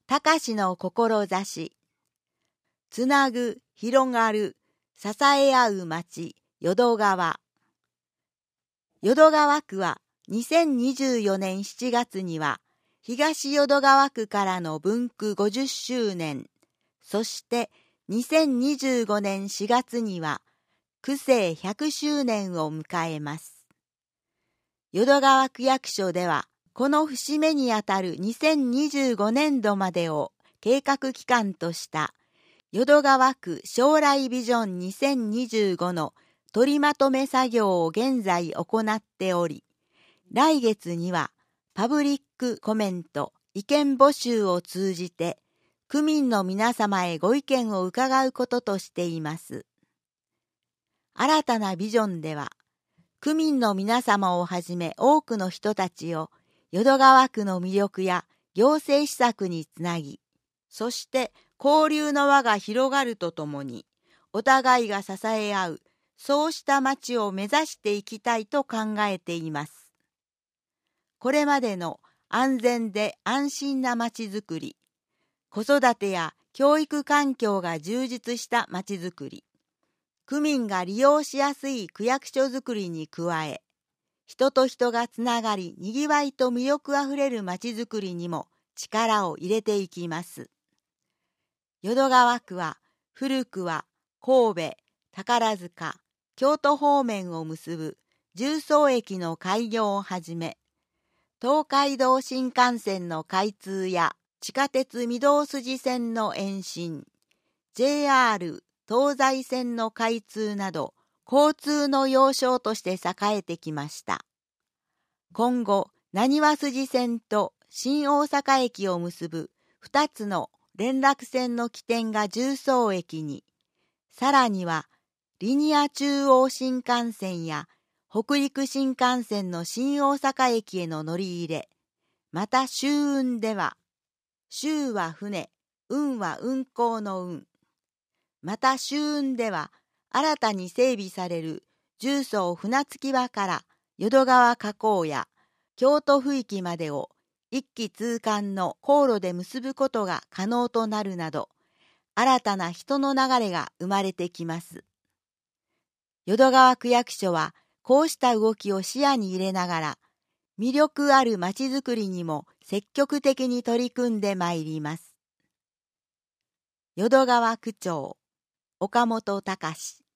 隆の志。つなぐ、広がる、支え合う町、淀川。淀川区は2024年7月には、東淀川区からの分区50周年、そして2025年4月には、区政100周年を迎えます。淀川区役所では、この節目にあたる2025年度までを計画期間とした淀川区将来ビジョン2025の取りまとめ作業を現在行っており、来月にはパブリックコメント、意見募集を通じて区民の皆様へご意見を伺うこととしています。新たなビジョンでは、区民の皆様をはじめ多くの人たちを淀川区の魅力や行政施策につなぎ、そして交流の輪が広がるとともに、お互いが支え合う、そうした町を目指していきたいと考えています。これまでの安全で安心な町づくり、子育てや教育環境が充実した町づくり、区民が利用しやすい区役所づくりに加え、人と人がつながり、にぎわいと魅力あふれる町づくりにも力を入れていきます。淀川区は古くは神戸、宝塚、京都方面を結ぶ重曹駅の開業をはじめ、東海道新幹線の開通や地下鉄御堂筋線の延伸、JR 東西線の開通など、交通の要衝として栄えてきました。今後、なにわ筋線と新大阪駅を結ぶ2つの連絡線の起点が重曹駅に、さらにはリニア中央新幹線や北陸新幹線の新大阪駅への乗り入れ、また舟運では、舟は船、運は運航の運。また舟運では、新たに整備される重曹船着き場から淀川河口や京都府域までを一気通貫の航路で結ぶことが可能となるなど、新たな人の流れが生まれてきます。淀川区役所はこうした動きを視野に入れながら、魅力あるまちづくりにも積極的に取り組んでまいります。淀川区長岡本隆。